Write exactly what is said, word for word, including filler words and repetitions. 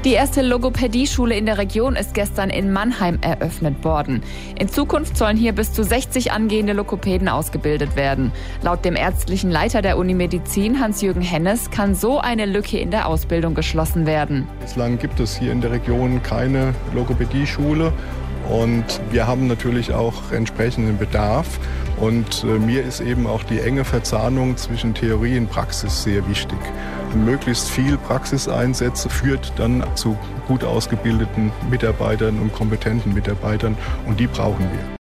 Die erste Logopädie-Schule in der Region ist gestern in Mannheim eröffnet worden. In Zukunft sollen hier bis zu sechzig angehende Logopäden ausgebildet werden. Laut dem ärztlichen Leiter der Uni Medizin, Hans-Jürgen Hennes, kann so eine Lücke in der Ausbildung geschlossen werden. Bislang gibt es hier in der Region keine Logopädie-Schule. Und wir haben natürlich auch entsprechenden Bedarf. Und äh, mir ist eben auch die enge Verzahnung zwischen Theorie und Praxis sehr wichtig. Und möglichst viel Praxiseinsätze führt dann zu gut ausgebildeten Mitarbeitern und kompetenten Mitarbeitern. Und die brauchen wir.